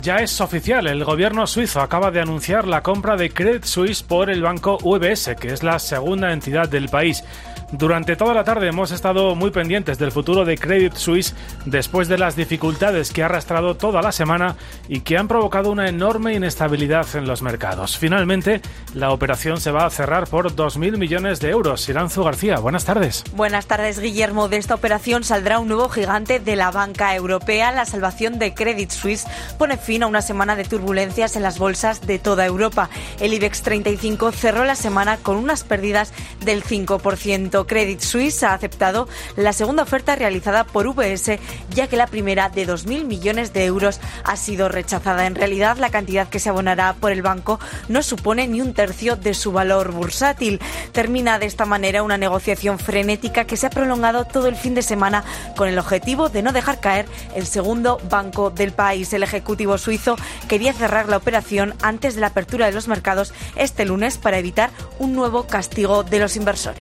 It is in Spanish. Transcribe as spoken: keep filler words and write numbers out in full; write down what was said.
Ya es oficial, el gobierno suizo acaba de anunciar la compra de Credit Suisse por el banco U B S, que es la segunda entidad del país. Durante toda la tarde hemos estado muy pendientes del futuro de Credit Suisse después de las dificultades que ha arrastrado toda la semana y que han provocado una enorme inestabilidad en los mercados. Finalmente, la operación se va a cerrar por dos mil millones de euros. Iranzu García, buenas tardes. Buenas tardes, Guillermo. De esta operación saldrá un nuevo gigante de la banca europea. La salvación de Credit Suisse pone fin a una semana de turbulencias en las bolsas de toda Europa. El IBEX treinta y cinco cerró la semana con unas pérdidas del cinco por ciento. Credit Suisse ha aceptado la segunda oferta realizada por U B S, ya que la primera, de dos mil millones de euros, ha sido rechazada. En realidad, la cantidad que se abonará por el banco no supone ni un tercio de su valor bursátil. Termina de esta manera una negociación frenética que se ha prolongado todo el fin de semana con el objetivo de no dejar caer el segundo banco del país. El ejecutivo suizo quería cerrar la operación antes de la apertura de los mercados este lunes para evitar un nuevo castigo de los inversores.